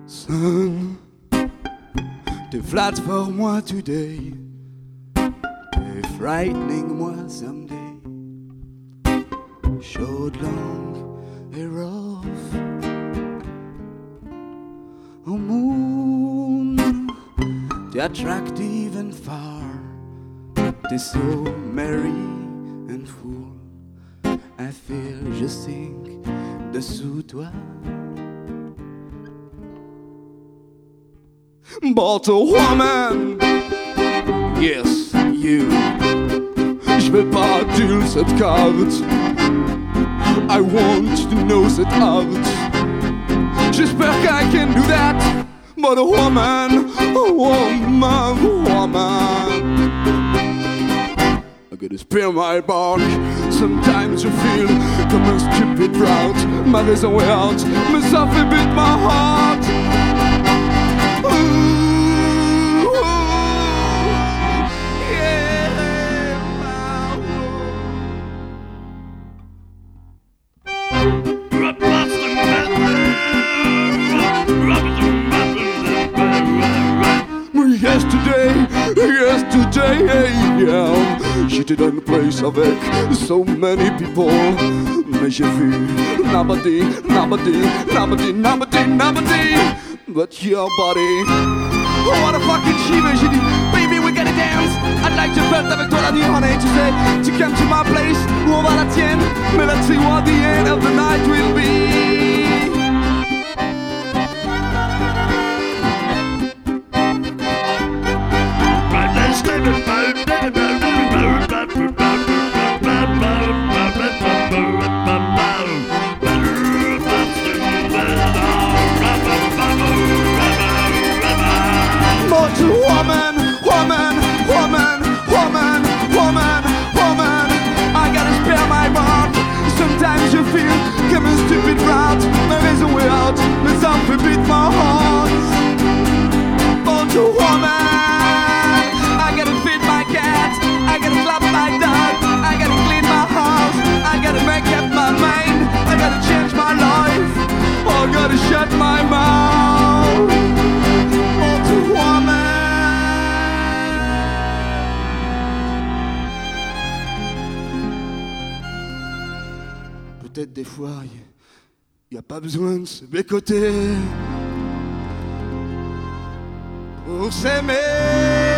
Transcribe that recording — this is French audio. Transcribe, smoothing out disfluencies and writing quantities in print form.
Sun, t'es flat for moi today, t'es frightening moi someday. Short, long and rough. Oh moon, t'es attractive and far, t'es so merry and full. I feel just think dessous toi. But a woman, yes, you. Je vais pas deal cette carte. I want to know cette art. J'espère I can do that. But a woman, I gotta spare my bark. Sometimes you feel comme un stupid route. Ma raison est haute, mais ça fait beat my heart. Yesterday, yeah. J'étais dans une place avec so many people, mais j'ai vu nobody but your body. Oh, what a fucking shiver. J'ai dit, baby, we gotta dance. I'd like to felt avec toi la nuit, honey. Tu sais, tu come to my place où on va la tienne, mais let's see what the end of the night will be. Woman, I gotta spare my bark. Sometimes you feel comme un stupid route. Ma raison est haute, mais ça me fait beat my heart. But a woman, I gotta feed my cat, I gotta clap my dog, I gotta clean my house, I gotta make up my mind, I gotta change my life, I gotta shut my mouth. But a woman. Peut-être des fois, y a pas besoin de se bécoter pour s'aimer.